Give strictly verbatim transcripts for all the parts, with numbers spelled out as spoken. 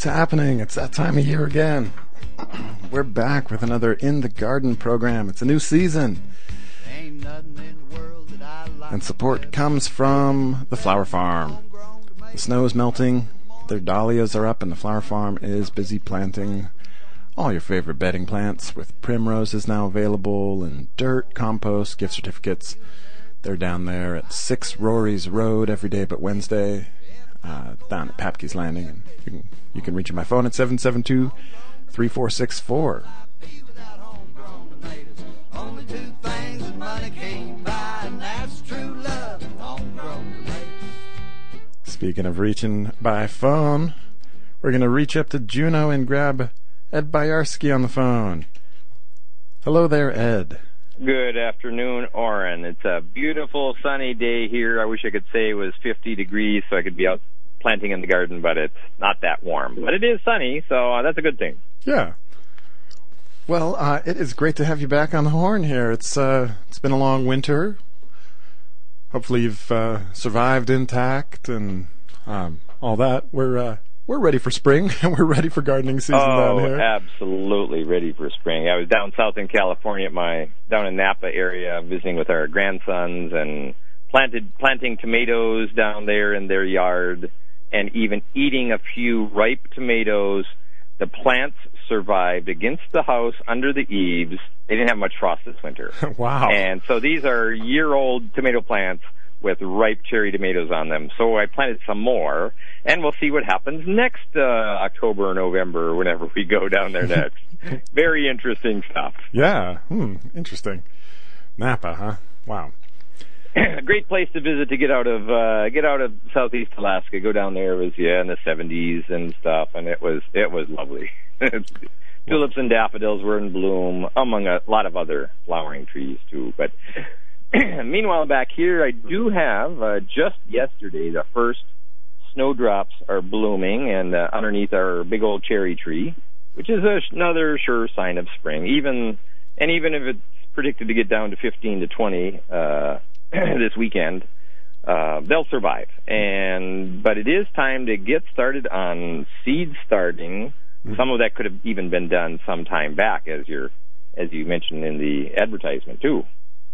It's happening. It's that time of year again. We're back with another In the Garden program. It's a new season. And support comes from the Flower Farm. The snow is melting, their dahlias are up, and the Flower Farm is busy planting all your favorite bedding plants, with primroses now available, and dirt, compost, gift certificates. They're down there at six Rory's Road every day but Wednesday, uh, down at Papke's Landing. And you can, you can reach them by phone at seven seven two, three four six four. Speaking of reaching by phone, we're going to reach up to Juneau and grab Ed Byarski on the phone. Hello there, Ed. Good afternoon, Oren. It's a beautiful sunny day here. I wish I could say it was fifty degrees so I could be out planting in the garden, but it's not that warm. But it is sunny, so uh, that's a good thing. Yeah. Well, uh, it is great to have you back on the horn here. It's uh, it's been a long winter. Hopefully you've uh, survived intact and um, all that. We're uh, we're ready for spring, and we're ready for gardening season oh, down here. Absolutely ready for spring. I was down south in California, at my down in Napa area, visiting with our grandsons and planted planting tomatoes down there in their yard, and even eating a few ripe tomatoes. The plants survived against the house under the eaves. They didn't have much frost this winter. Wow. And so these are year-old tomato plants with ripe cherry tomatoes on them. So I planted some more, and we'll see what happens next uh, October or November, or whenever we go down there next. Very interesting stuff. Yeah, hmm, interesting. Napa, huh? Wow. A great place to visit to get out of uh, get out of southeast Alaska. Go down there. It was yeah in the seventies and stuff, and it was it was lovely. Tulips and daffodils were in bloom, among a lot of other flowering trees too. But meanwhile, back here, I do have uh, just yesterday the first snowdrops are blooming, and uh, underneath our big old cherry tree, which is a, another sure sign of spring. Even and even if it's predicted to get down to fifteen to twenty. Uh, this weekend, uh, they'll survive. And but it is time to get started on seed starting. Mm-hmm. Some of that could have even been done some time back, as you're, as you mentioned in the advertisement too.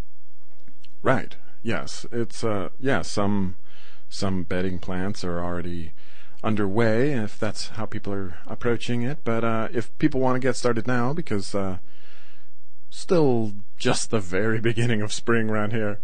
Right. Yes. It's uh, yeah. Some some bedding plants are already underway, if that's how people are approaching it. But uh, if people want to get started now, because uh, still just the very beginning of spring around here.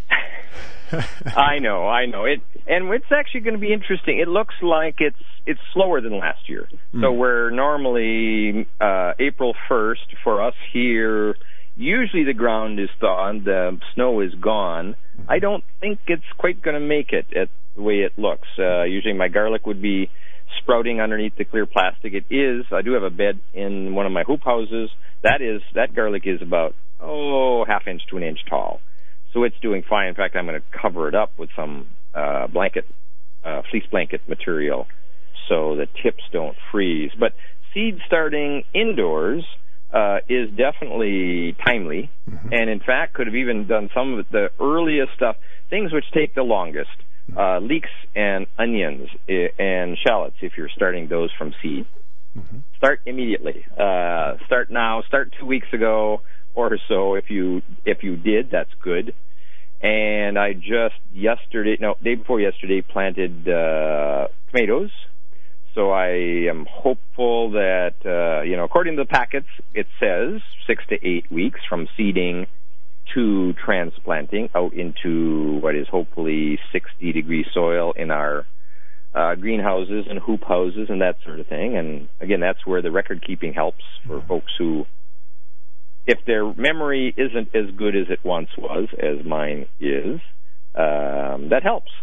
I know, I know it, and it's actually going to be interesting. It looks like it's it's slower than last year. Mm. So we're normally uh, April first for us here. Usually the ground is thawed, the snow is gone. I don't think it's quite going to make it at the way it looks. Uh, usually my garlic would be sprouting underneath the clear plastic. It is. I do have a bed in one of my hoop houses. That is that garlic is about oh half inch to an inch tall. So it's doing fine. In fact, I'm going to cover it up with some uh, blanket, uh, fleece blanket material so the tips don't freeze. But seed starting indoors uh, is definitely timely, mm-hmm. and in fact could have even done some of the earliest stuff, things which take the longest, uh, leeks and onions and shallots if you're starting those from seed. Mm-hmm. Start immediately. Uh, start now. Start two weeks ago. Or so. If you if you did, that's good. And I just yesterday, no, day before yesterday, planted uh, tomatoes. So I am hopeful that uh, you know, according to the packets, it says six to eight weeks from seeding to transplanting out into what is hopefully sixty degree soil in our uh, greenhouses and hoop houses and that sort of thing. And again, that's where the record keeping helps for folks who, if their memory isn't as good as it once was, as mine is, um, that helps.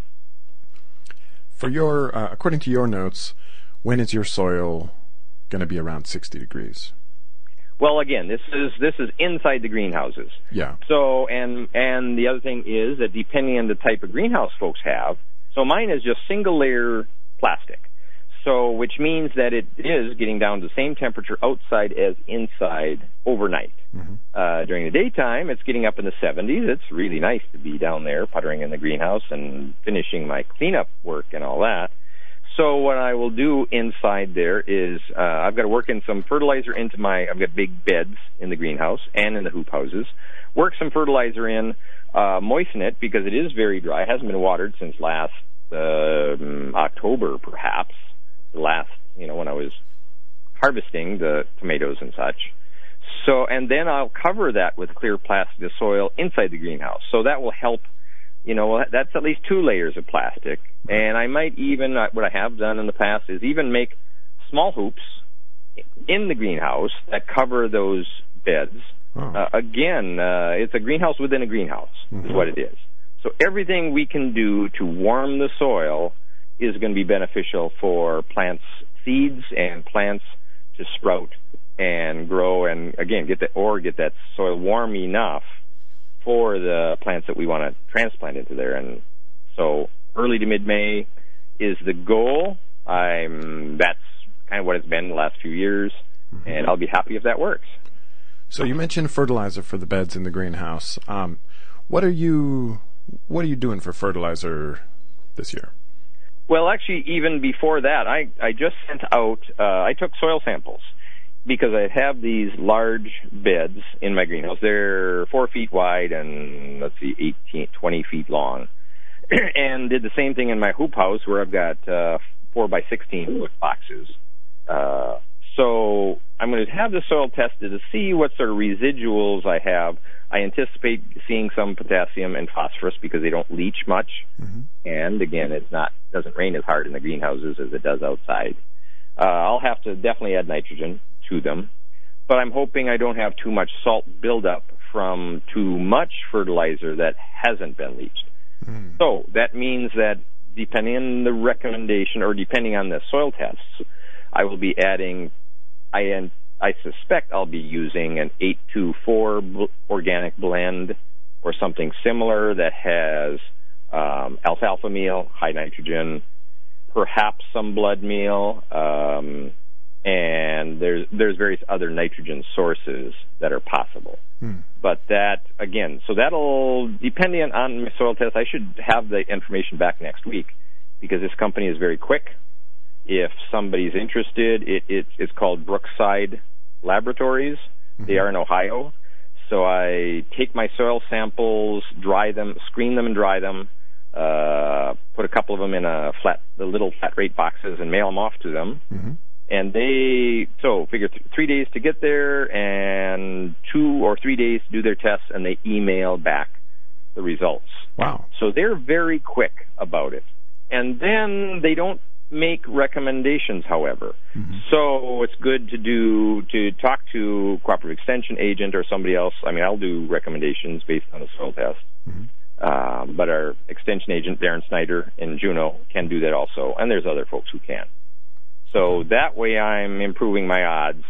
For your, uh, according to your notes, when is your soil going to be around sixty degrees? Well, again, this is this is inside the greenhouses. Yeah. So, and and the other thing is that depending on the type of greenhouse folks have, so mine is just single layer plastic. So, which means that it is getting down to the same temperature outside as inside overnight. Mm-hmm. Uh, during the daytime, it's getting up in the seventies. It's really nice to be down there puttering in the greenhouse and finishing my cleanup work and all that. So what I will do inside there is uh, I've got to work in some fertilizer into my, I've got big beds in the greenhouse and in the hoop houses. Work some fertilizer in, uh, moisten it because it is very dry. It hasn't been watered since last uh, October, perhaps, last, you know, when I was harvesting the tomatoes and such. So, and then I'll cover that with clear plastic soil inside the greenhouse. So that will help. You know, that's at least two layers of plastic. And I might even, what I have done in the past is even make small hoops in the greenhouse that cover those beds. Oh. Uh, again, uh, it's a greenhouse within a greenhouse mm-hmm. is what it is. So everything we can do to warm the soil is going to be beneficial for plants' seeds and plants to sprout and grow and, again, get that, or get that soil warm enough for the plants that we want to transplant into there. And so early to mid-May is the goal. I'm, that's kind of what it's been the last few years, mm-hmm. and I'll be happy if that works. So you mentioned fertilizer for the beds in the greenhouse. Um, what are you what are you doing for fertilizer this year? Well, actually, even before that, I, I just sent out, uh, I took soil samples. Because I have these large beds in my greenhouse. They're four feet wide and, let's see, eighteen, twenty feet long. And did the same thing in my hoop house where I've got uh, four by sixteen foot boxes. Uh, so I'm going to have the soil tested to see what sort of residuals I have. I anticipate seeing some potassium and phosphorus because they don't leach much. Mm-hmm. And, again, it's not doesn't rain as hard in the greenhouses as it does outside. Uh, I'll have to definitely add nitrogen to them, but I'm hoping I don't have too much salt buildup from too much fertilizer that hasn't been leached. Mm. So that means that depending on the recommendation or depending on the soil tests, I will be adding, I, I suspect I'll be using an eight two four bl- organic blend or something similar that has um, alfalfa meal, high nitrogen, perhaps some blood meal, um, and there's there's various other nitrogen sources that are possible. Hmm. But that, again, so that'll, depending on my soil test, I should have the information back next week because this company is very quick. If somebody's interested, it, it, it's called Brookside Laboratories. Mm-hmm. They are in Ohio. So I take my soil samples, dry them, screen them and dry them, uh, put a couple of them in a flat, the little flat rate boxes and mail them off to them. Mm-hmm. And they, so figure th- three days to get there and two or three days to do their tests, and they email back the results. Wow. So they're very quick about it. And then they don't make recommendations, however. Mm-hmm. So it's good to do, to talk to cooperative extension agent or somebody else. I mean, I'll do recommendations based on the soil test. Mm-hmm. Um, but our extension agent, Darren Snyder in Juneau, can do that also. And there's other folks who can. So that way I'm improving my odds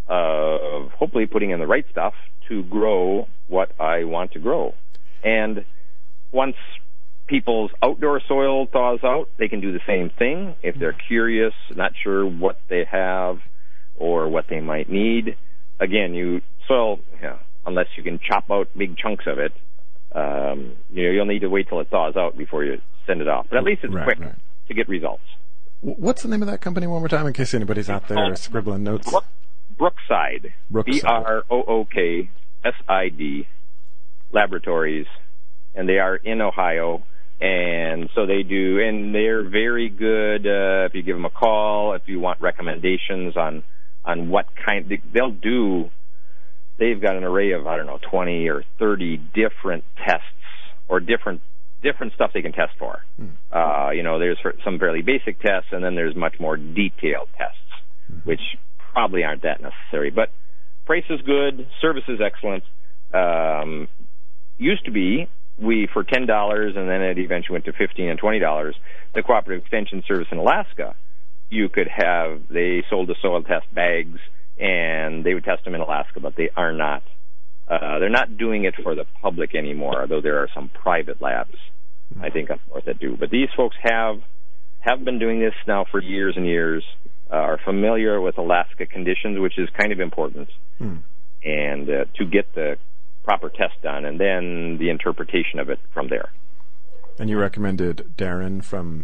of hopefully putting in the right stuff to grow what I want to grow. And once people's outdoor soil thaws out, they can do the same thing. If they're curious, not sure what they have or what they might need, again, you soil, yeah, unless you can chop out big chunks of it, um, you know, you'll need to wait till it thaws out before you send it off. But at least it's right, quick right. to get results. What's the name of that company one more time in case anybody's out there scribbling notes? Brookside. Brookside. B R O O K S I D Laboratories. And they are in Ohio. And so they do, and they're very good uh, if you give them a call, if you want recommendations on, on what kind, they'll do, they've got an array of, I don't know, twenty or thirty different tests or different different stuff they can test for. Hmm. Uh, you know, there's some fairly basic tests, and then there's much more detailed tests, mm-hmm. which probably aren't that necessary. But price is good, service is excellent. Um, used to be, we, for ten dollars, and then it eventually went to fifteen dollars and twenty dollars, the Cooperative Extension Service in Alaska, you could have, they sold the soil test bags, and they would test them in Alaska, but they are not, uh, they're not doing it for the public anymore, although there are some private labs, I think, up north that do. But these folks have have been doing this now for years and years, uh, are familiar with Alaska conditions, which is kind of important, hmm. and uh, to get the proper test done, and then the interpretation of it from there. And you recommended Darren from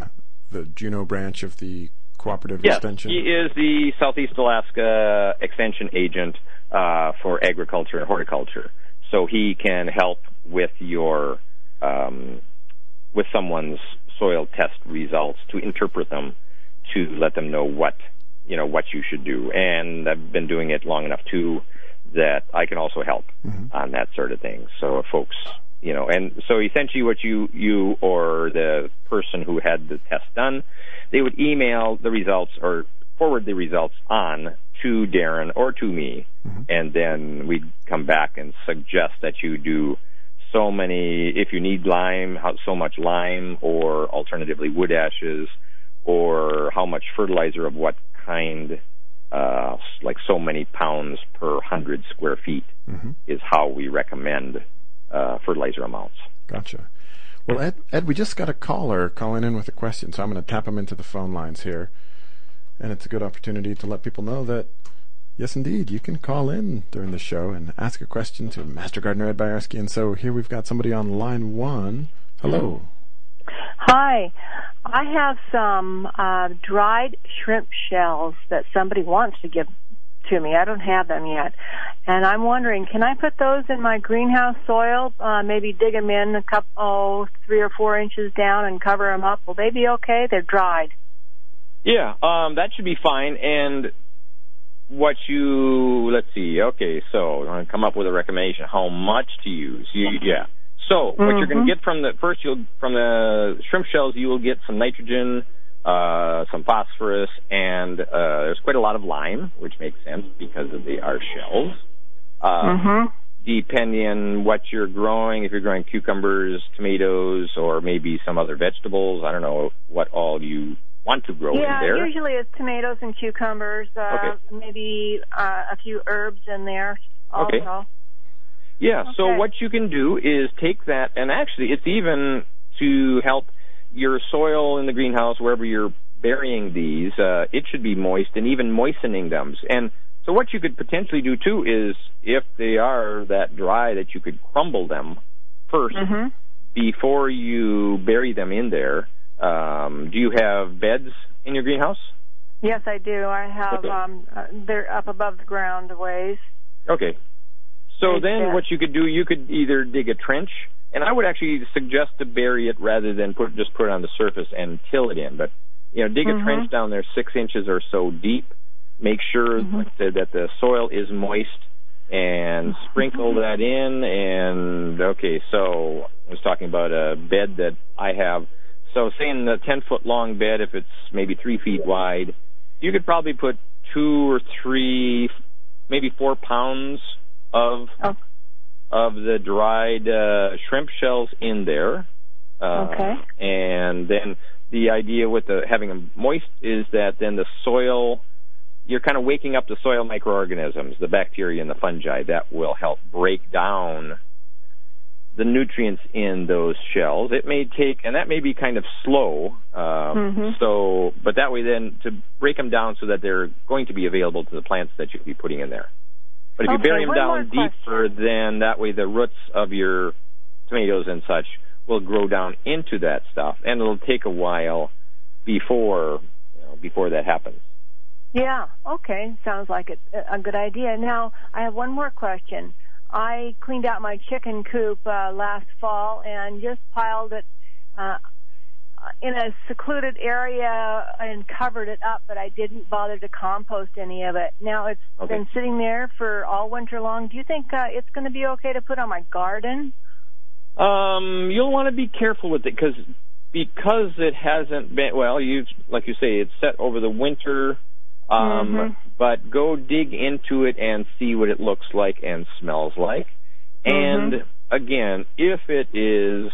the Juneau branch of the Cooperative yes, Extension? He is the Southeast Alaska Extension Agent uh, for Agriculture and Horticulture. So he can help with your um, with someone's soil test results to interpret them, to let them know what you know what you should do. And I've been doing it long enough too that I can also help mm-hmm. on that sort of thing. So if folks, you know, and so essentially what you you or the person who had the test done, they would email the results or forward the results on to Darren or to me, mm-hmm. and then we'd come back and suggest that you do so many, if you need lime, how, so much lime, or alternatively wood ashes, or how much fertilizer of what kind, uh, like so many pounds per hundred square feet mm-hmm. is how we recommend uh, fertilizer amounts. Gotcha. Well, Ed, Ed, we just got a caller calling in with a question, so I'm going to tap him into the phone lines here. And it's a good opportunity to let people know that, yes, indeed, you can call in during the show and ask a question to Master Gardener Ed Byerski. And so here we've got somebody on line one. Hello. Hi. I have some uh, dried shrimp shells that somebody wants to give to me. I don't have them yet. And I'm wondering, can I put those in my greenhouse soil, uh, maybe dig them in a couple, oh, three or four inches down and cover them up? Will they be okay? They're dried. Yeah, um, that should be fine. And what you, let's see, okay, so I'm going to come up with a recommendation, how much to use. You, yeah. So what mm-hmm. you're going to get from the, first, you'll from the shrimp shells, you will get some nitrogen, uh, some phosphorus, and uh, there's quite a lot of lime, which makes sense because of they are shells. Uh, mm-hmm. Depending on what you're growing, if you're growing cucumbers, tomatoes, or maybe some other vegetables, I don't know what all you want to grow yeah, in there. Yeah, usually it's tomatoes and cucumbers, uh, okay. maybe uh, a few herbs in there also. Okay. Yeah, okay. So what you can do is take that, and actually it's even to help your soil in the greenhouse, wherever you're burying these, uh, it should be moist, and even moistening them. And so what you could potentially do, too, is if they are that dry, that you could crumble them first mm-hmm. before you bury them in there. Um, do you have beds in your greenhouse? Yes, I do. I have, okay. um, uh, they're up above the ground a ways. Okay. So Big then bed. what you could do, you could either dig a trench, and I would actually suggest to bury it rather than put just put it on the surface and till it in. But, you know, dig mm-hmm. a trench down there six inches or so deep. Make sure mm-hmm. like I said, that the soil is moist, and sprinkle mm-hmm. that in. And, okay, so I was talking about a bed that I have. So say in the ten-foot-long bed, if it's maybe three feet wide, you could probably put two or three, maybe four pounds of oh. of the dried uh, shrimp shells in there. Uh, okay. And then the idea with the having them moist is that then the soil, you're kind of waking up the soil microorganisms, the bacteria and the fungi, that will help break down the nutrients in those shells. It may take, and that may be kind of slow, um, mm-hmm. so, but that way then to break them down so that they're going to be available to the plants that you'll be putting in there. But if okay, you bury them down deeper, then that way the roots of your tomatoes and such will grow down into that stuff, and it'll take a while before, you know, before that happens. Yeah, okay. Sounds like it's a good idea. Now, I have one more question. I cleaned out my chicken coop uh, last fall and just piled it uh, in a secluded area and covered it up, but I didn't bother to compost any of it. Now it's okay. been sitting there for all winter long. Do you think uh, it's going to be okay to put on my garden? Um, you'll want to be careful with it because because it hasn't been, well, you like you say, it's set over the winter. Um, mm-hmm. But go dig into it and see what it looks like and smells like. Mm-hmm. And again, if it is,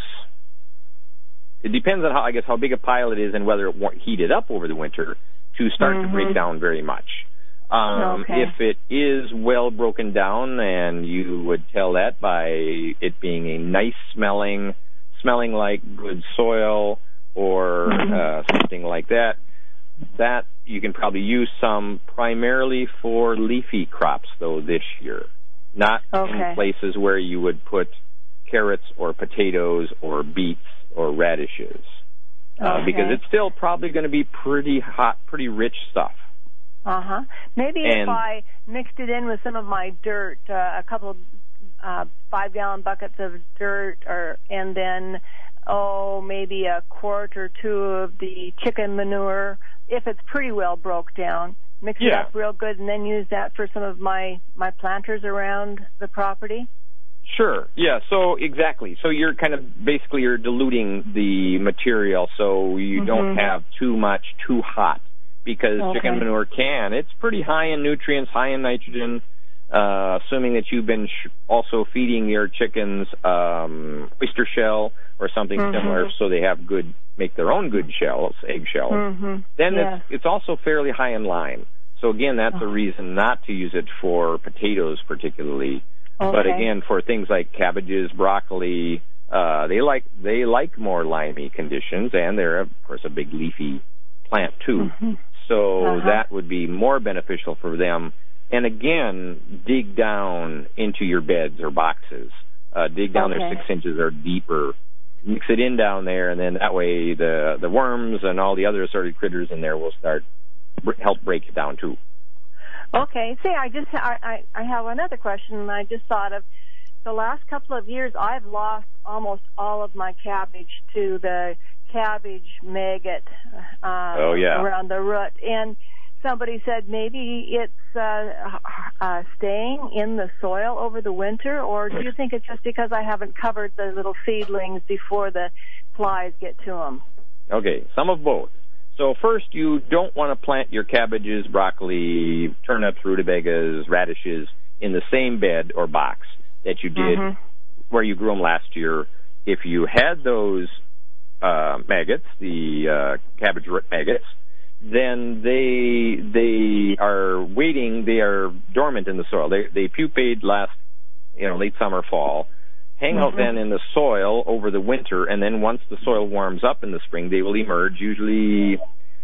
it depends on how, I guess, how big a pile it is and whether it won't heat it up over the winter to start mm-hmm. to break down very much. Um, okay. If it is well broken down, and you would tell that by it being a nice smelling, smelling like good soil or mm-hmm. uh, something like that, that you can probably use some primarily for leafy crops, though, this year. Not okay. in places where you would put carrots or potatoes or beets or radishes. uh, okay. because it's still probably going to be pretty hot, pretty rich stuff. Uh-huh. Maybe And- if I mixed it in with some of my dirt, uh, a couple of uh, five-gallon buckets of dirt, or and then, oh, maybe a quart or two of the chicken manure, if it's pretty well broke down, mix it Yeah. up real good, and then use that for some of my, my planters around the property? Sure. Yeah. So exactly. So you're kind of basically you're diluting the material, so you Mm-hmm. don't have too much too hot, because Okay. chicken manure can. It's pretty high in nutrients, high in nitrogen. Uh, assuming that you've been sh- also feeding your chickens um, oyster shell or something Mhm. similar, so they have good, make their own good shells, egg shells. Mm-hmm. Then Yeah. it's, it's also fairly high in lime. So again, that's Oh. a reason not to use it for potatoes particularly. But Okay. again, for things like cabbages, broccoli, uh, they like they like more limey conditions, and they're of course a big leafy plant too. Mhm. So Uh-huh. that would be more beneficial for them. And again, dig down into your beds or boxes. Uh, dig down there Okay. six inches or deeper. Mix it in down there, and then that way the the worms and all the other assorted critters in there will start br- help break it down too. Okay. See, I just I, I I have another question, and I just thought of the last couple of years. I've lost almost all of my cabbage to the cabbage maggot uh, Oh, yeah. around the root, and somebody said maybe it's uh, uh, staying in the soil over the winter, or do you think it's just because I haven't covered the little seedlings before the flies get to them? Okay, some of both. So first, you don't want to plant your cabbages, broccoli, turnips, rutabagas, radishes in the same bed or box that you did Mhm. where you grew them last year. If you had those uh, maggots, the uh, cabbage root maggots, then they they are waiting. They are dormant in the soil. They they pupate last, you know, late summer, fall. Hang out Mhm. then in the soil over the winter, and then once the soil warms up in the spring, they will emerge. Usually,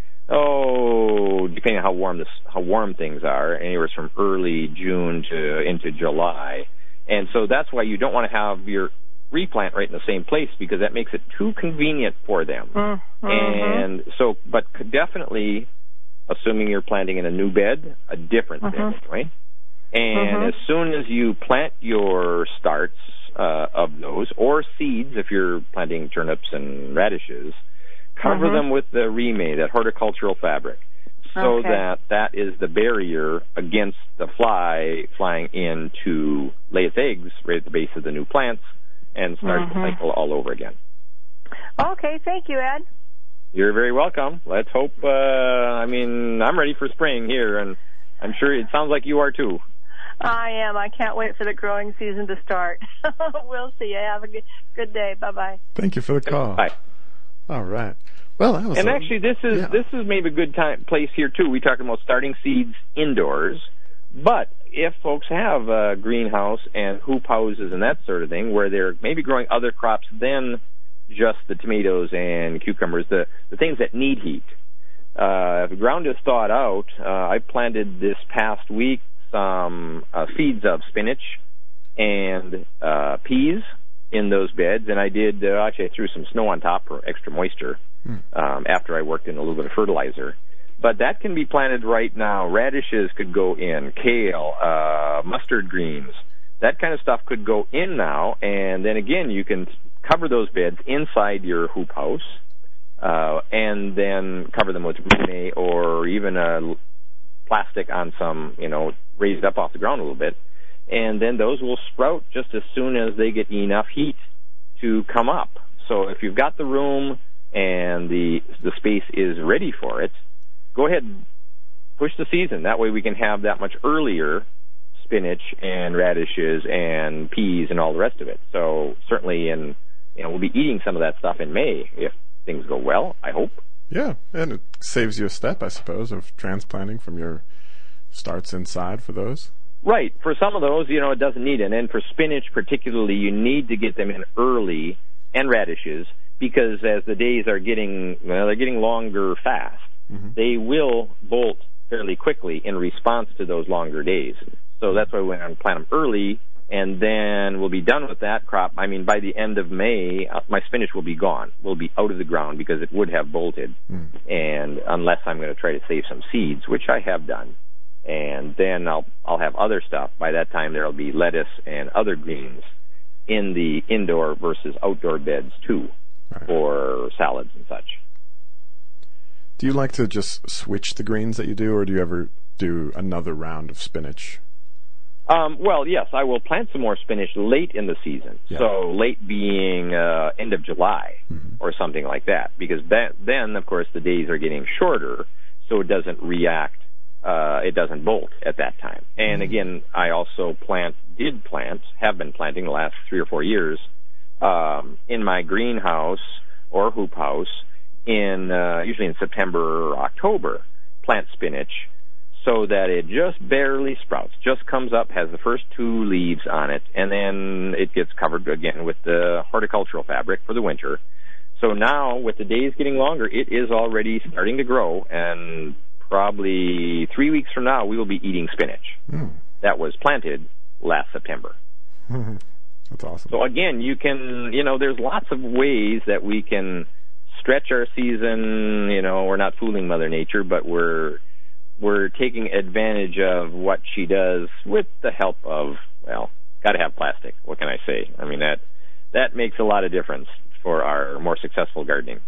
oh, depending on how warm this how warm things are, anywhere from early June to into July. And so that's why you don't want to have your replant right in the same place, because that makes it too convenient for them. Mm-hmm. And so, but definitely, assuming you're planting in a new bed, a different Mhm. bed, right? And Mhm. as soon as you plant your starts uh, of those, or seeds if you're planting turnips and radishes, cover Mhm. them with the remay, that horticultural fabric, so Okay. that that is the barrier against the fly flying in to lay its eggs right at the base of the new plants and start Mhm. the cycle all over again. Okay, thank you, Ed. You're very welcome. Let's hope, uh, I mean, I'm ready for spring here, and I'm sure it sounds like you are too. I am. I can't wait for the growing season to start. We'll see. Have a good, good day. Bye-bye. Thank you for the call. Bye. All right. Well, that was And a- actually, this is yeah. this is maybe a good time place here too. We talked about starting seeds indoors, but if folks have a greenhouse and hoop houses and that sort of thing, where they're maybe growing other crops than just the tomatoes and cucumbers, the the things that need heat. Uh, if the ground is thawed out, uh, I planted this past week some uh, seeds of spinach and uh, peas in those beds, and I did uh, actually I threw some snow on top for extra moisture um, after I worked in a little bit of fertilizer. But that can be planted right now. Radishes could go in, kale, uh, mustard greens, that kind of stuff could go in now, and then again you can cover those beds inside your hoop house, uh, and then cover them with remay or even a plastic on some, you know, raised up off the ground a little bit, and then those will sprout just as soon as they get enough heat to come up. So if you've got the room and the the space is ready for it, go ahead and push the season. That way we can have that much earlier spinach and radishes and peas and all the rest of it. So certainly, in you know, we'll be eating some of that stuff in May if things go well, I hope. Yeah, and it saves you a step, I suppose, of transplanting from your starts inside for those. Right. For some of those, you know, it doesn't need it. And for spinach particularly, you need to get them in early, and radishes, because as the days are getting, well, they're getting longer fast, Mm-hmm. they will bolt fairly quickly in response to those longer days. So that's why when I plant them early, And then we'll be done with that crop. I mean, by the end of May, uh, my spinach will be gone. Will be out of the ground because it would have bolted. Mm. And unless I'm going to try to save some seeds, which I have done. And then I'll I'll have other stuff. By that time, there'll be lettuce and other greens in the indoor versus outdoor beds, too, right, for salads and such. Do you like to just switch the greens that you do, or do you ever do another round of spinach? Um, well, yes, I will plant some more spinach late in the season. Yeah. So late being uh, end of July mm-hmm. or something like that, because that, then, of course, the days are getting shorter, so it doesn't react, uh, it doesn't bolt at that time. And mm-hmm. again, I also plant, did plant, have been planting the last three or four years um, in my greenhouse or hoop house in uh, usually in September or October, plant spinach, so that it just barely sprouts, just comes up, has the first two leaves on it, and then it gets covered again with the horticultural fabric for the winter. So now, with the days getting longer, it is already starting to grow, and probably three weeks from now, we will be eating spinach. Mm. That was planted last September. That's awesome. So again, you can, you know, there's lots of ways that we can stretch our season. You know, we're not fooling Mother Nature, but we're We're taking advantage of what she does with the help of, well, got to have plastic. What can I say? I mean, that that makes a lot of difference for our more successful gardening.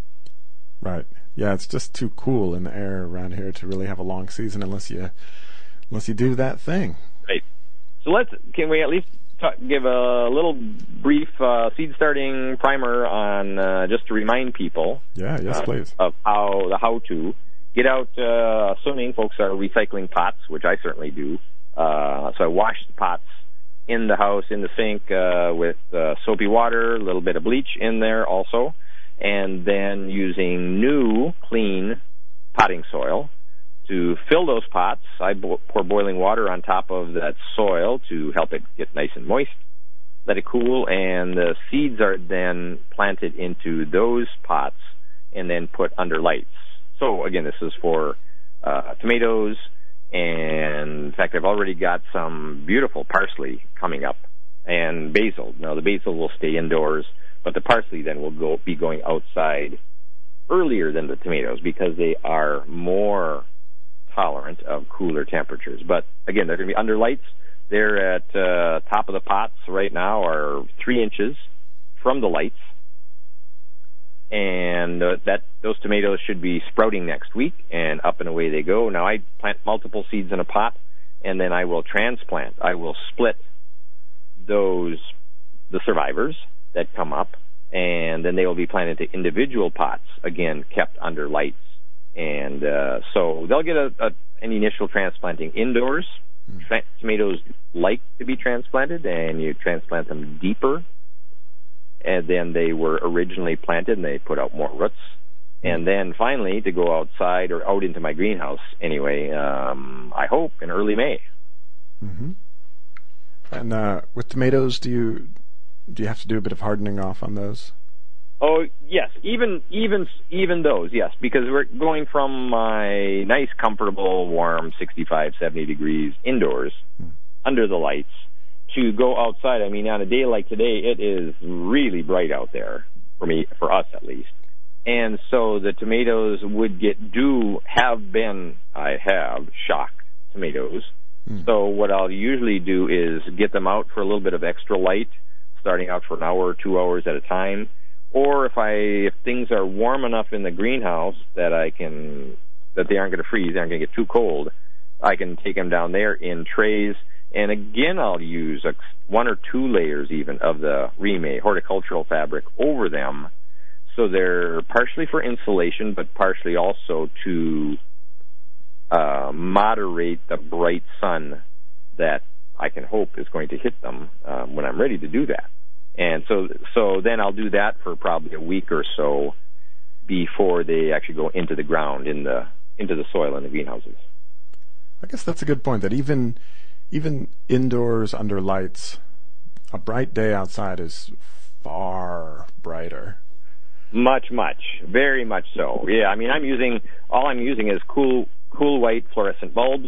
Right. Yeah, it's just too cool in the air around here to really have a long season unless you unless you do that thing. Right. So let's can we at least talk, give a little brief uh, seed starting primer on uh, just to remind people. Yeah. Yes, uh, please. Of how the how to. Get out, uh, assuming folks are recycling pots, which I certainly do. Uh, so I wash the pots in the house, in the sink, uh, with uh, soapy water, a little bit of bleach in there also, and then using new, clean potting soil to fill those pots. I bo- pour boiling water on top of that soil to help it get nice and moist. Let it cool, and the seeds are then planted into those pots and then put under lights. So, again, this is for uh, tomatoes, and in fact, I've already got some beautiful parsley coming up, and basil. Now, the basil will stay indoors, but the parsley then will go be going outside earlier than the tomatoes because they are more tolerant of cooler temperatures. But, again, they're going to be under lights. They're at uh, top of the pots right now are three inches from the lights. And uh, that those tomatoes should be sprouting next week, and up and away they go. Now, I plant multiple seeds in a pot, and then I will transplant. I will split those, the survivors that come up, and then they will be planted to individual pots, again, kept under lights. And uh, so they'll get a, a, an initial transplanting indoors. Mm. Tra- tomatoes like to be transplanted, and you transplant them deeper. And then they were originally planted, and they put out more roots. And then finally, to go outside or out into my greenhouse, anyway, um, I hope in early May. Mm-hmm. And uh, with tomatoes, do you do you have to do a bit of hardening off on those? Oh yes, even even even those, yes, because we're going from my nice, comfortable, warm, sixty-five, seventy degrees indoors mm. under the lights. To go outside, I mean, on a day like today, it is really bright out there, for me, for us at least. And so the tomatoes would get, do, have been, I have, shocked tomatoes. Mm. So what I'll usually do is get them out for a little bit of extra light, starting out for an hour or two hours at a time. Or if I, if things are warm enough in the greenhouse that I can, that they aren't going to freeze, they aren't going to get too cold, I can take them down there in trays. And again, I'll use a, one or two layers even of the Rime horticultural fabric over them, so they're partially for insulation, but partially also to uh, moderate the bright sun that I can hope is going to hit them um, when I'm ready to do that. And so, so then I'll do that for probably a week or so before they actually go into the ground in the into the soil in the greenhouses. I guess that's a good point. That even Even indoors under lights, a bright day outside is far brighter. Much, much, very much so. Yeah, I mean, I'm using all I'm using is cool, cool white fluorescent bulbs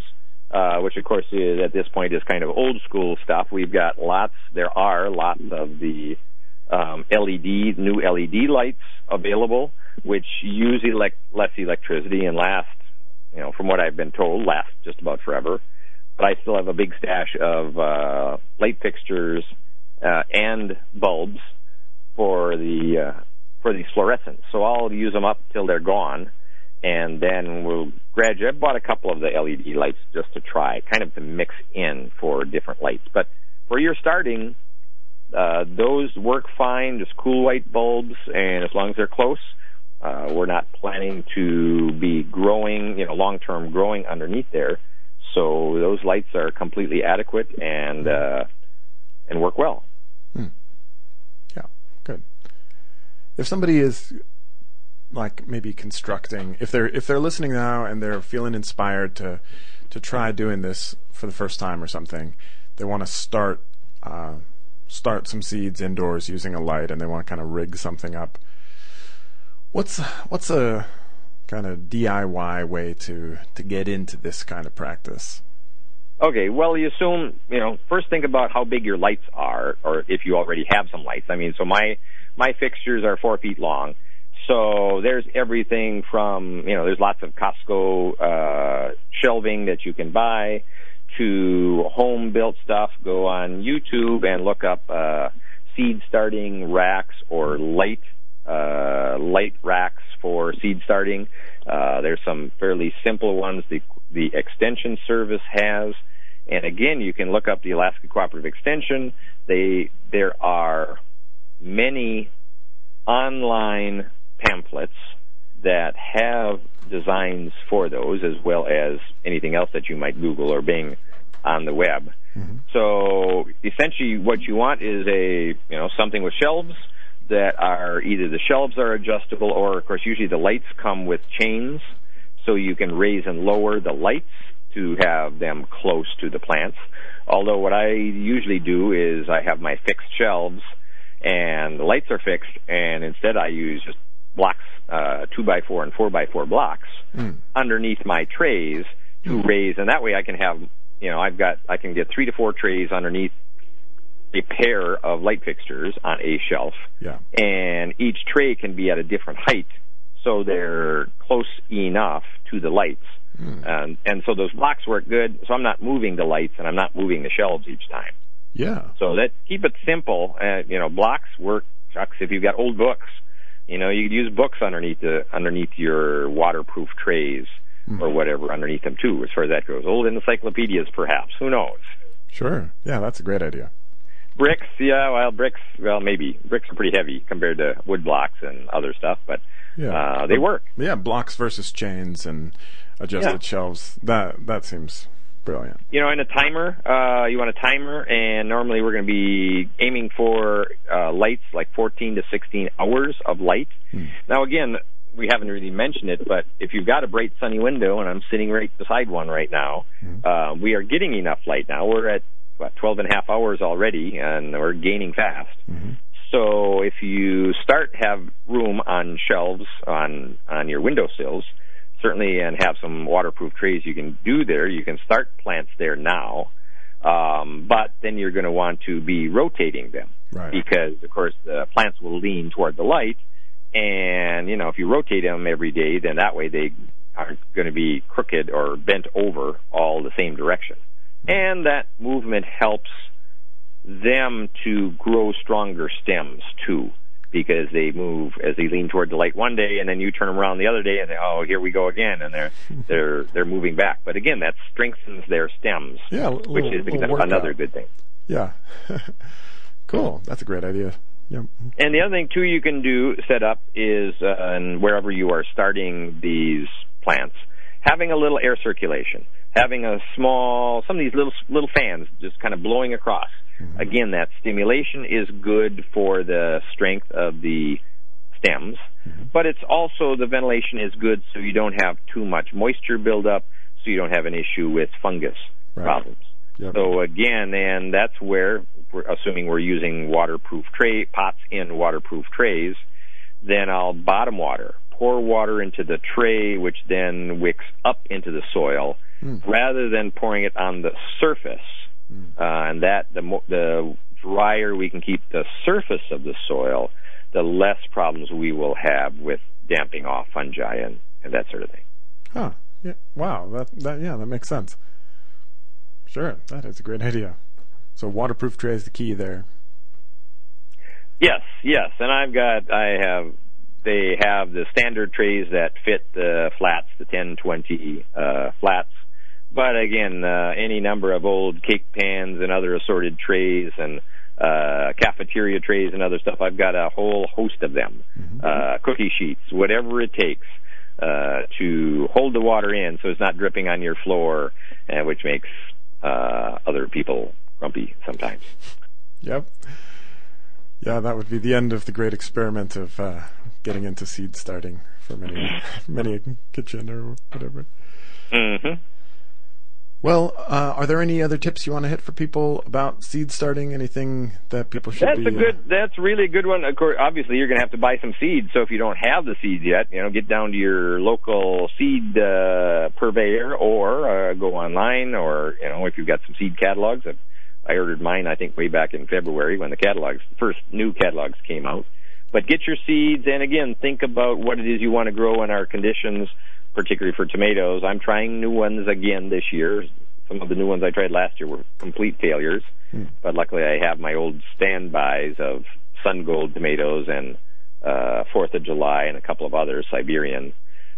uh, which of course is at this point is kind of old school stuff. We've got lots, there are lots of the um, L E D, new L E D lights available, which use elect- less electricity and last, you know, from what I've been told, last just about forever. But I still have a big stash of uh, light fixtures uh, and bulbs for the uh, for these fluorescents. So I'll use them up till they're gone, and then we'll gradually. I bought a couple of the L E D lights just to try, kind of to mix in for different lights. But for your starting, uh, those work fine, just cool white bulbs, and as long as they're close, uh, we're not planning to be growing, you know, long-term growing underneath there. So those lights are completely adequate and uh, and work well. Hmm. Yeah, good. If somebody is like maybe constructing, if they're if they're listening now and they're feeling inspired to to try doing this for the first time or something, they want to start uh, start some seeds indoors using a light, and they want to kind of rig something up. What's what's a kind of D I Y way to to get into this kind of practice? Okay, well, you assume, you know, first think about how big your lights are, or if you already have some lights. I mean, so my my fixtures are four feet long, so there's everything from, you know, there's lots of Costco uh, shelving that you can buy to home-built stuff. Go on YouTube and look up uh, seed starting racks or light uh, light racks for seed starting. Uh, there's some fairly simple ones the the Extension Service has, and again, you can look up the Alaska Cooperative Extension. They there are many online pamphlets that have designs for those, as well as anything else that you might Google or Bing on the web. Mm-hmm. So essentially, what you want is a you know something with shelves that are either the shelves are adjustable, or of course usually the lights come with chains, so you can raise and lower the lights to have them close to the plants. Although what I usually do is I have my fixed shelves and the lights are fixed, and instead I use just blocks, uh, two by four and four by four blocks mm. underneath my trays to mm. raise, and that way I can have, you know, I've got, I can get three to four trays underneath a pair of light fixtures on a shelf, yeah. and each tray can be at a different height, so they're close enough to the lights. Mm. Um, and so those blocks work good, so I'm not moving the lights and I'm not moving the shelves each time. Yeah. So that keep it simple. Uh, you know, blocks work. Shucks, if you've got old books, you know, you could use books underneath the underneath your waterproof trays mm. or whatever underneath them too, as far as that goes. Old encyclopedias, perhaps. Who knows? Sure. Yeah, that's a great idea. Bricks, yeah, well, bricks, well, maybe. Bricks are pretty heavy compared to wood blocks and other stuff, but yeah. uh, they work. Yeah, blocks versus chains and adjusted yeah. shelves. That that seems brilliant. You know, and a timer, uh, you want a timer, and normally we're going to be aiming for uh, lights like fourteen to sixteen hours of light. Hmm. Now, again, we haven't really mentioned it, but if you've got a bright sunny window, and I'm sitting right beside one right now, hmm. uh, we are getting enough light now. We're at about twelve and a half hours already, and we're gaining fast. Mm-hmm. So if you start have room on shelves on on your windowsills, certainly, and have some waterproof trays you can do there, you can start plants there now. Um, but then you're going to want to be rotating them, right. because, of course, the plants will lean toward the light. And, you know, if you rotate them every day, then that way they aren't going to be crooked or bent over all the same direction. And that movement helps them to grow stronger stems, too, because they move as they lean toward the light one day, and then you turn them around the other day, and they, oh, here we go again, and they're they're they're moving back. But again, that strengthens their stems, yeah, little, which is another good thing. Yeah. Cool. That's a great idea. Yep. And the other thing, too, you can do, set up, is uh, and wherever you are starting these plants, having a little air circulation. Having a small, some of these little little fans just kind of blowing across. Mm-hmm. Again, that stimulation is good for the strength of the stems, mm-hmm. but it's also, the ventilation is good so you don't have too much moisture buildup, so you don't have an issue with fungus right. problems. Yep. So again, and that's where, we're assuming we're using waterproof tray, pots in waterproof trays, then I'll bottom water. Pour water into the tray, which then wicks up into the soil, mm. rather than pouring it on the surface. Mm. Uh, and that the mo- the drier we can keep the surface of the soil, the less problems we will have with damping off fungi and, and that sort of thing. Huh. Yeah. Wow. That that yeah, that makes sense. Sure, that is a great idea. So waterproof tray is the key there. Yes, yes, and I've got, I have, they have the standard trays that fit the flats, the ten, twenty uh, flats. But again, uh, any number of old cake pans and other assorted trays and uh, cafeteria trays and other stuff, I've got a whole host of them. Mm-hmm. Uh, cookie sheets, whatever it takes uh, to hold the water in so it's not dripping on your floor, uh, which makes uh, other people grumpy sometimes. Yep. Yeah, that would be the end of the great experiment of uh, getting into seed starting for many, many kitchen or whatever. Mm-hmm. Well, uh, are there any other tips you want to hit for people about seed starting? Anything that people should that's be... That's a good. Uh, that's really a good one. Of course, obviously, you're going to have to buy some seeds. So if you don't have the seeds yet, you know, get down to your local seed uh, purveyor or uh, go online, or you know, if you've got some seed catalogs. I've, I ordered mine, I think, way back in February when the catalogs, the first new catalogs came out. But get your seeds, and again, think about what it is you want to grow in our conditions, particularly for tomatoes. I'm trying new ones again this year. Some of the new ones I tried last year were complete failures, hmm. but luckily I have my old standbys of Sun Gold tomatoes and uh, Fourth of July and a couple of others, Siberian.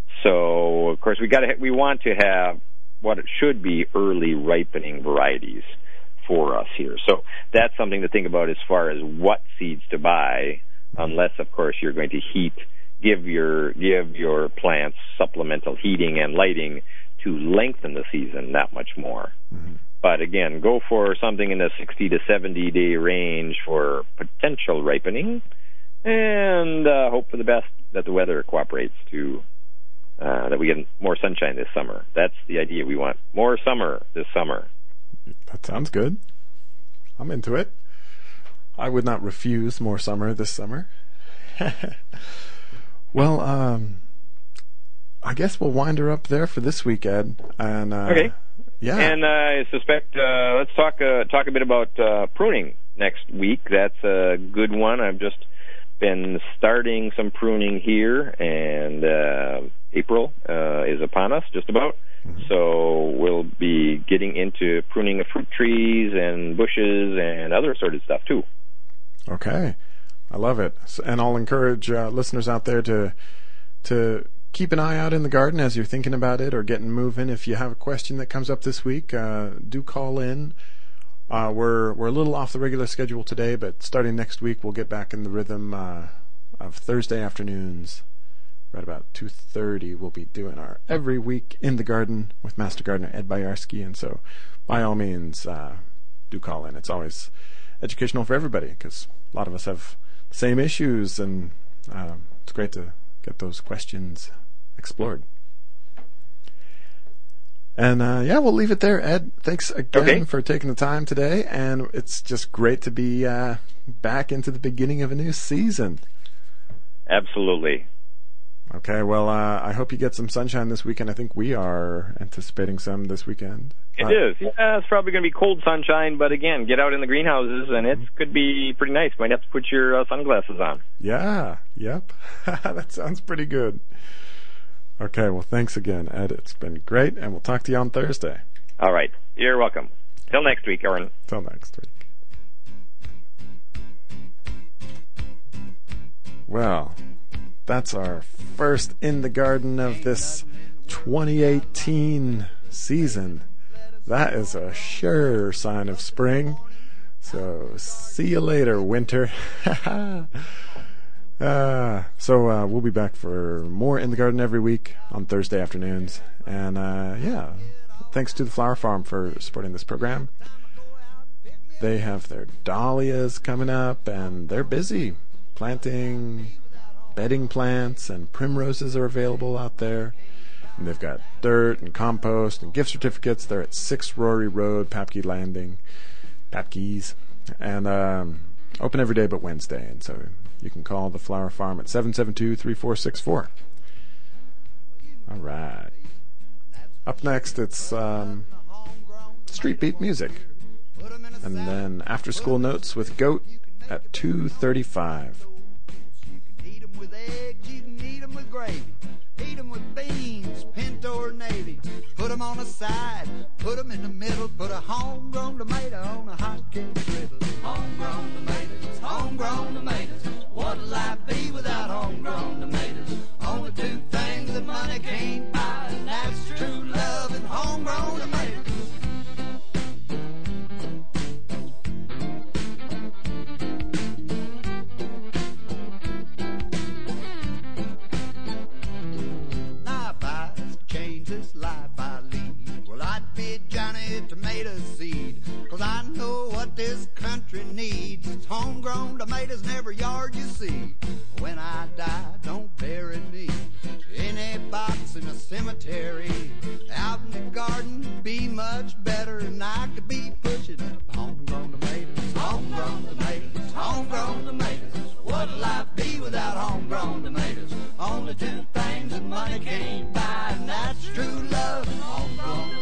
So, of course, we got we want to have what it should be early ripening varieties for us here. So that's something to think about as far as what seeds to buy, unless, of course, you're going to heat, give your give your plants supplemental heating and lighting to lengthen the season that much more. Mm-hmm. But again, go for something in the sixty to seventy day range for potential ripening, and uh, hope for the best that the weather cooperates to, uh, that we get more sunshine this summer. That's the idea. We want more summer this summer. That sounds good. I'm into it. I would not refuse more summer this summer. Well, um, I guess we'll wind her up there for this week, Ed. And, uh, okay. Yeah. And uh, I suspect uh, let's talk uh, talk a bit about uh, pruning next week. That's a good one. I've just been starting some pruning here, and uh, April uh, is upon us, just about. Mm-hmm. So we'll be getting into pruning of fruit trees and bushes and other sort of stuff too. Okay, I love it. And I'll encourage uh, listeners out there to to keep an eye out in the garden as you're thinking about it or getting moving. If you have a question that comes up this week, uh, do call in. Uh, we're we're a little off the regular schedule today, but starting next week we'll get back in the rhythm uh, of Thursday afternoons. Right about two thirty, we'll be doing our Every Week in the Garden with Master Gardener Ed Bayarsky. And so, by all means, uh, do call in. It's always educational for everybody because a lot of us have the same issues, and um, it's great to get those questions explored. And, uh, yeah, we'll leave it there. Ed, thanks again okay. for taking the time today. And it's just great to be uh, back into the beginning of a new season. Absolutely. Okay, well, uh, I hope you get some sunshine this weekend. I think we are anticipating some this weekend. It uh, is. Yeah, it's probably going to be cold sunshine, but again, get out in the greenhouses, and it could be pretty nice. Might have to put your uh, sunglasses on. Yeah, yep. That sounds pretty good. Okay, well, thanks again, Ed. It's been great, and we'll talk to you on Thursday. All right. You're welcome. Till next week, Aaron. Till next week. Well, that's our first In the Garden of this twenty eighteen season. That is a sure sign of spring. So see you later, winter. uh, so uh, we'll be back for more In the Garden every week on Thursday afternoons. And uh, yeah, thanks to the Flower Farm for supporting this program. They have their dahlias coming up, and they're busy planting bedding plants, and primroses are available out there. And they've got dirt and compost and gift certificates. They're at six Rory Road, Papke Landing, Papke's, and um, open every day but Wednesday. And so you can call the Flower Farm at seven seven two, three four six four. All right. Up next, it's um, Street Beat Music. And then After School Notes with Goat at two thirty-five. You can eat them with eggs, you can eat them with gravy. Eat them with beans, pinto or navy. Put them on the side, put them in the middle. Put a homegrown tomato on a hot cake griddle. Homegrown tomatoes, homegrown tomatoes. What'll life be without homegrown tomatoes? Only two things that money can't buy, and that's true love and homegrown tomatoes. This life I lead, well, I'd be Johnny Tomato Seed, 'cause I know what this country needs. It's homegrown tomatoes in every yard you see. When I die, don't bury me in a box in a cemetery. Out in the garden, be much better, and I could be pushing up homegrown tomatoes, homegrown tomatoes, homegrown tomatoes. What'd life be without homegrown tomatoes? Only two things that money can't buy, and that's true love and homegrown tomatoes.